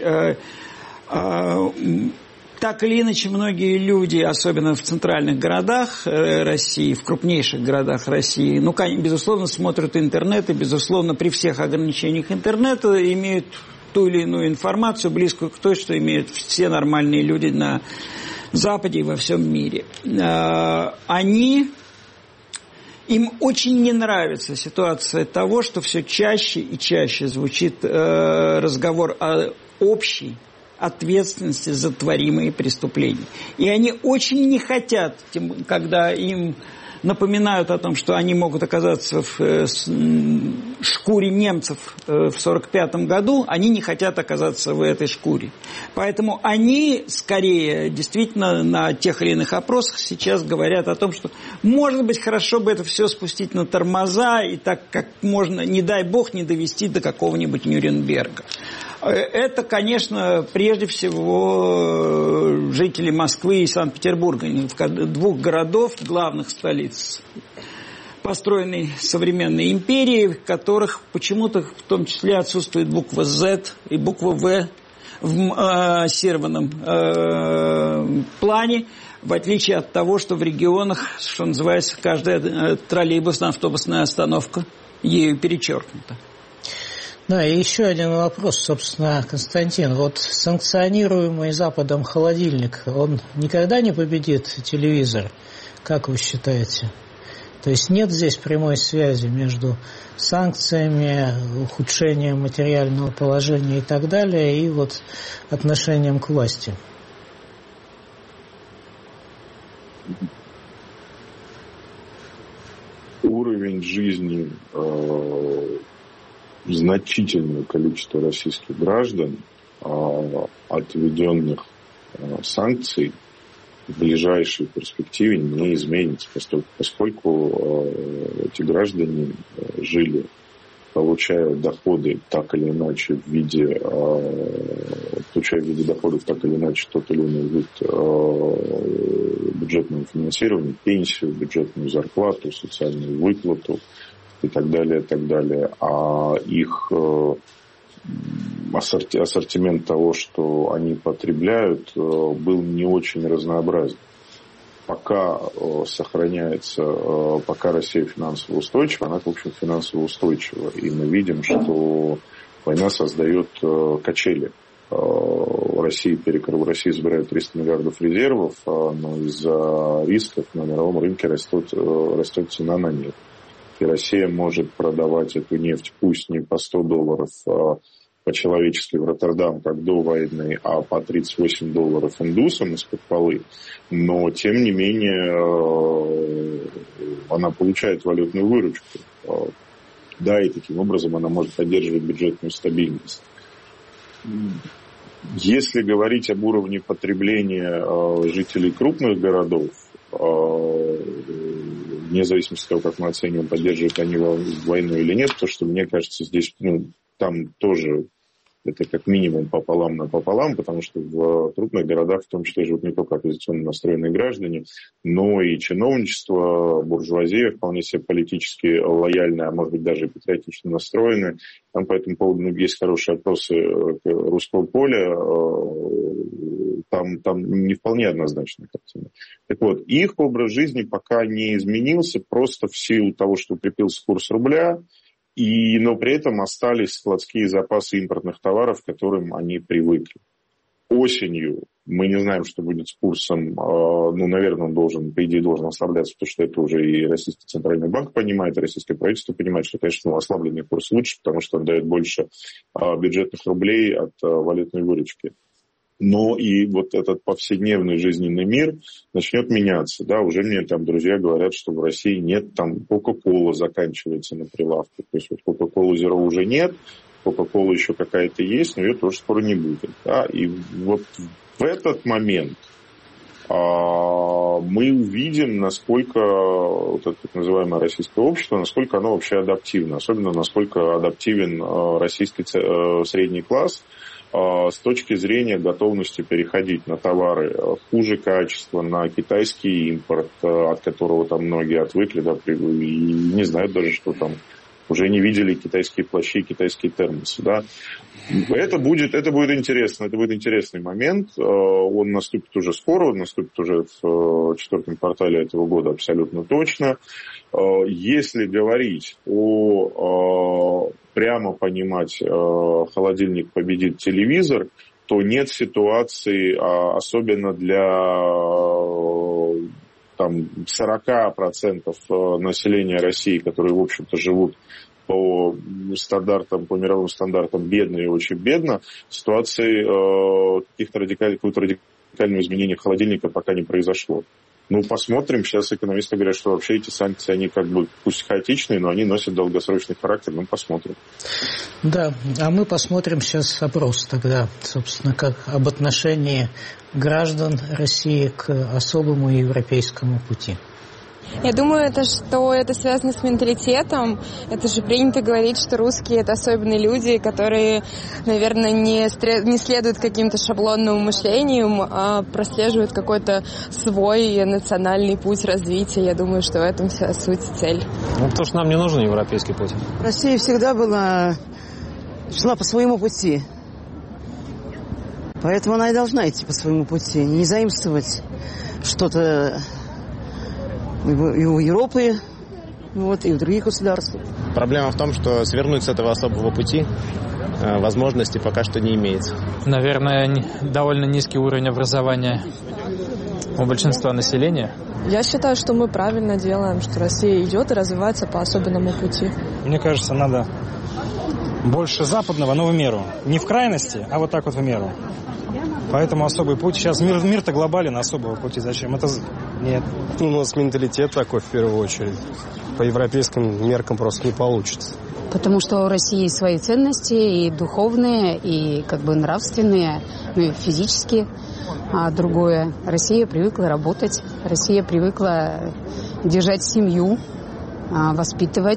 Так или иначе, многие люди, особенно в центральных городах России, в крупнейших городах России, ну, безусловно, смотрят интернет и, безусловно, при всех ограничениях интернета имеют ту или иную информацию, близкую к той, что имеют все нормальные люди на Западе и во всем мире. Они... Им очень не нравится ситуация того, что все чаще и чаще звучит разговор о общей ответственности за творимые преступления. И они очень не хотят, когда им напоминают о том, что они могут оказаться в шкуре немцев в сорок пятом году, они не хотят оказаться в этой шкуре. Поэтому они скорее действительно на тех или иных опросах сейчас говорят о том, что может быть хорошо бы это все спустить на тормоза и так как можно, не дай бог, не довести до какого-нибудь Нюрнберга. Это, конечно, прежде всего жители Москвы и Санкт-Петербурга, двух городов, главных столиц построенной современной империи, в которых почему-то в том числе отсутствует буква «З» и буква «В» в массированном э, плане, в отличие от того, что в регионах, что называется, каждая троллейбусная, автобусная остановка ею перечеркнута. Да, и еще один вопрос, собственно, Константин. Вот санкционируемый Западом холодильник, он никогда не победит телевизор, как вы считаете? То есть нет здесь прямой связи между санкциями, ухудшением материального положения и так далее, и вот отношением к власти? Уровень жизни э, значительное количество российских граждан, э, от введенных э, санкций, в ближайшей перспективе не изменится, поскольку, поскольку э, эти граждане э, жили в получая доходы так или иначе в виде, получая в виде доходов так или иначе тот или иной вид бюджетного финансирования, пенсию, бюджетную зарплату, социальную выплату и так далее, и так далее. А их ассортимент того, что они потребляют, был не очень разнообразен. Пока сохраняется, пока Россия финансово устойчива, она, в общем, финансово устойчива. И мы видим, что война создает качели. Россия, перекрыв, Россия забирает триста миллиардов резервов, но из-за рисков на мировом рынке растет, растет цена на нефть. И Россия может продавать эту нефть пусть не по сто долларов по-человечески в Роттердам, как до войны, а по тридцать восемь долларов индусам из-под полы. Но, тем не менее, она получает валютную выручку. Да, и таким образом она может поддерживать бюджетную стабильность. Если говорить об уровне потребления жителей крупных городов, вне зависимости от того, как мы оцениваем, поддерживают они войну или нет, то, что мне кажется, здесь, ну, там тоже это как минимум пополам на пополам, потому что в крупных городах, в том числе, живут не только оппозиционно настроенные граждане, но и чиновничество, буржуазия, вполне себе политически лояльная, а может быть даже и патриотично настроенная. Там по этому поводу ну, есть хорошие опросы русского поля, там, там не вполне однозначная картина. Так вот, их образ жизни пока не изменился, просто в силу того, что укрепился курс рубля, И, но при этом остались складские запасы импортных товаров, к которым они привыкли. Осенью мы не знаем, что будет с курсом. Ну, наверное, он должен, по идее, должен ослабляться, потому что это уже и Российский Центральный банк понимает, и российское правительство понимает, что, конечно, ослабленный курс лучше, потому что он дает больше бюджетных рублей от валютной выручки. Но и вот этот повседневный жизненный мир начнет меняться. Да, уже мне там друзья говорят, что в России нет, там Кока-кола заканчивается на прилавке. То есть вот Кока-колы Zero уже нет, Кока-кола еще какая-то есть, но ее тоже скоро не будет. Да? И вот в этот момент а, мы увидим, насколько вот это так называемое российское общество, насколько оно вообще адаптивно. Особенно насколько адаптивен а, российский а, средний класс с точки зрения готовности переходить на товары хуже качества, на китайский импорт, от которого там многие отвыкли, да, и не знают даже, что там уже не видели китайские плащи, китайские термосы, да. Это будет, это будет интересно, это будет интересный момент. Он наступит уже скоро, он наступит уже в четвертом квартале этого года абсолютно точно. Если говорить о, прямо понимать, холодильник победит телевизор, то нет ситуации, особенно для там, сорок процентов населения России, которые, в общем-то, живут по стандартам, по мировым стандартам бедно и очень бедно, ситуации э, каких-то радикальных, какого-то радикального изменения холодильника пока не произошло. Ну, посмотрим. Сейчас экономисты говорят, что вообще эти санкции, они как бы пусть хаотичные, но они носят долгосрочный характер. Ну, посмотрим. Да, а мы посмотрим сейчас опрос тогда, собственно, как об отношении граждан России к особому европейскому пути. Я думаю, это что это связано с менталитетом. Это же принято говорить, что русские — это особенные люди, которые, наверное, не, стре- не следуют каким-то шаблонным мышлениям, а прослеживают какой-то свой национальный путь развития. Я думаю, что в этом вся суть и цель. Ну, потому что нам не нужен европейский путь. Россия всегда была, шла по своему пути. Поэтому она и должна идти по своему пути. Не заимствовать что-то и у Европы, вот, и у других государств. Проблема в том, что свернуть с этого особого пути возможности пока что не имеется. Наверное, довольно низкий уровень образования у большинства населения. Я считаю, что мы правильно делаем, что Россия идет и развивается по особенному пути. Мне кажется, надо больше западного, но в меру. Не в крайности, а вот так вот в меру. Поэтому особый путь. Сейчас мир, мир-то глобален, особого пути зачем? Это нет. У нас менталитет такой в первую очередь. По европейским меркам просто не получится. Потому что у России свои ценности, и духовные, и как бы нравственные, ну и физические. А другое. Россия привыкла работать, Россия привыкла держать семью, воспитывать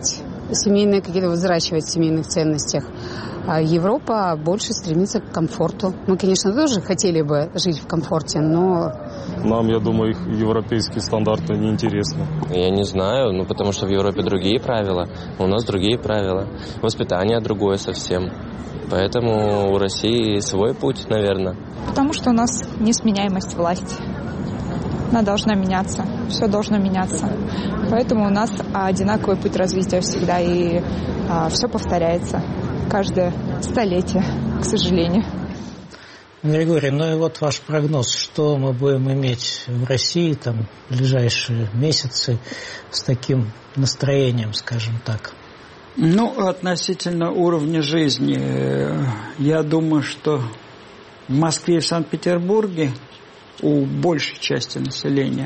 семейные какие-то взращивать в семейных ценностях. А Европа больше стремится к комфорту. Мы, конечно, тоже хотели бы жить в комфорте, но... Нам, я думаю, их европейские стандарты неинтересны. Я не знаю, ну потому что в Европе другие правила, у нас другие правила. Воспитание другое совсем. Поэтому у России свой путь, наверное. Потому что у нас несменяемость власти. Она должна меняться, все должно меняться. Поэтому у нас одинаковый путь развития всегда, и а, все повторяется каждое столетие, к сожалению. Григорий, ну и вот ваш прогноз, что мы будем иметь в России там, в ближайшие месяцы с таким настроением, скажем так? Ну, относительно уровня жизни, я думаю, что в Москве и в Санкт-Петербурге у большей части населения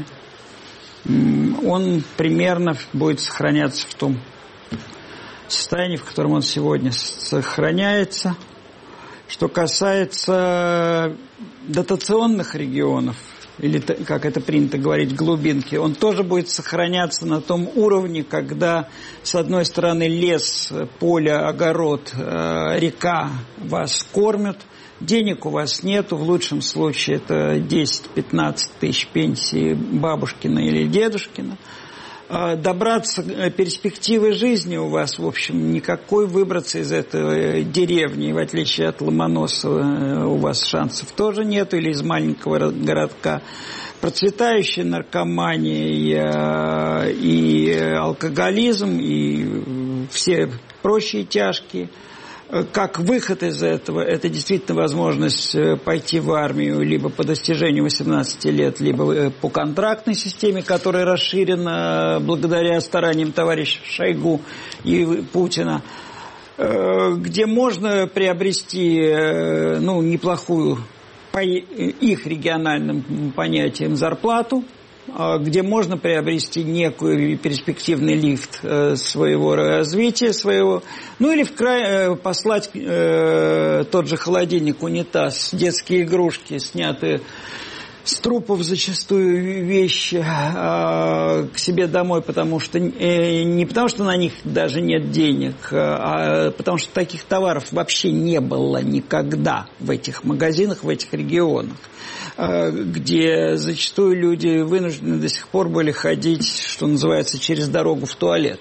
он примерно будет сохраняться в том состоянии, в котором он сегодня сохраняется. Что касается дотационных регионов, или, как это принято говорить, глубинки, он тоже будет сохраняться на том уровне, когда, с одной стороны, лес, поле, огород, река вас кормят, денег у вас нету, в лучшем случае это десять-пятнадцать тысяч пенсии бабушкина или дедушкина. Добраться перспективы жизни у вас, в общем, никакой, выбраться из этой деревни, в отличие от Ломоносова, у вас шансов тоже нет, или из маленького городка. Процветающая наркомания и алкоголизм, и все прочие тяжкие. Как выход из этого, это действительно возможность пойти в армию либо по достижению восемнадцати лет, либо по контрактной системе, которая расширена благодаря стараниям товарища Шойгу и Путина, где можно приобрести ну, неплохую по их региональным понятиям зарплату, где можно приобрести некий перспективный лифт своего развития, своего, ну или в край послать э, тот же холодильник, унитаз, детские игрушки, снятые с трупов зачастую вещи, э, к себе домой, потому что э, не потому что на них даже нет денег, а потому что таких товаров вообще не было никогда в этих магазинах, в этих регионах, где зачастую люди вынуждены до сих пор были ходить, что называется, через дорогу в туалет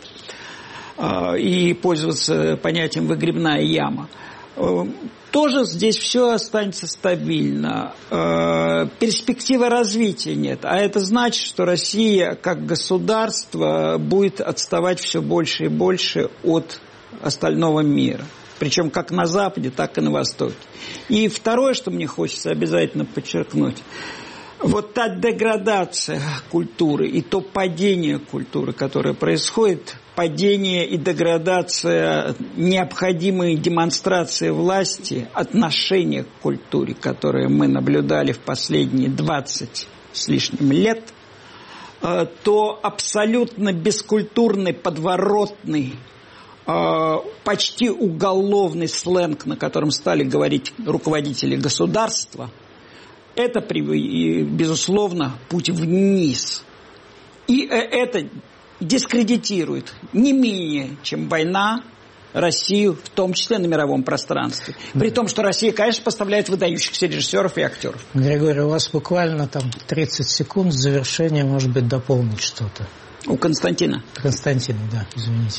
и пользоваться понятием «выгребная яма». Тоже здесь все останется стабильно. Перспективы развития нет. А это значит, что Россия как государство будет отставать все больше и больше от остального мира. Причем как на Западе, так и на Востоке. И второе, что мне хочется обязательно подчеркнуть. Вот та деградация культуры и то падение культуры, которое происходит, падение и деградация необходимой демонстрации власти, отношения к культуре, которые мы наблюдали в последние двадцать с лишним лет, то абсолютно бескультурный, подворотный, почти уголовный сленг, на котором стали говорить руководители государства, это, безусловно, путь вниз. И это дискредитирует не менее, чем война, Россию, в том числе на мировом пространстве. При том, что Россия, конечно, поставляет выдающихся режиссеров и актеров. Григорий, у вас буквально там тридцать секунд с завершения, может быть, дополнить что-то. У Константина. Константина, да, извините.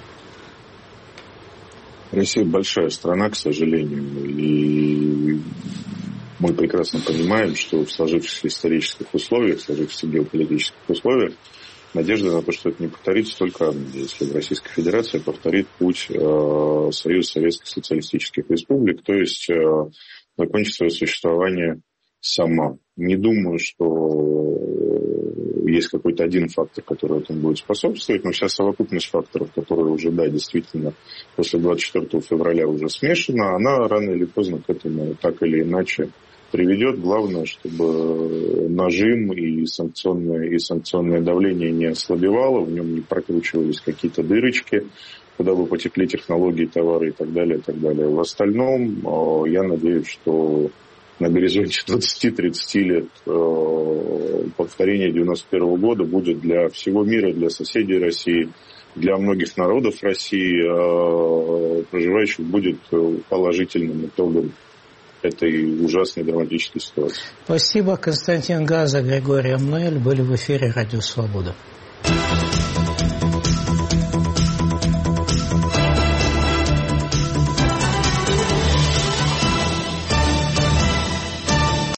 Россия большая страна, к сожалению, и мы прекрасно понимаем, что в сложившихся исторических условиях, в сложившихся геополитических условиях, надежда на то, что это не повторится, только одна. Если Российская Федерация повторит путь э, Союза Советских Социалистических Республик, то есть э, закончит свое существование сама. Не думаю, что есть какой-то один фактор, который этому будет способствовать, но вся совокупность факторов, которые уже, да, действительно, после двадцать четвёртого февраля уже смешана, она рано или поздно к этому так или иначе приведет. Главное, чтобы нажим и санкционное, и санкционное давление не ослабевало, в нем не прокручивались какие-то дырочки, куда бы потекли технологии, товары и так далее, и так далее. В остальном, я надеюсь, что на горизонте двадцати-тридцати лет повторение девяносто первого года будет для всего мира, для соседей России для многих народов России, проживающих, будет положительным итогом этой ужасной драматической ситуации. Спасибо. Константин Газа, Григорий Амнуэль были в эфире «Радио Свобода».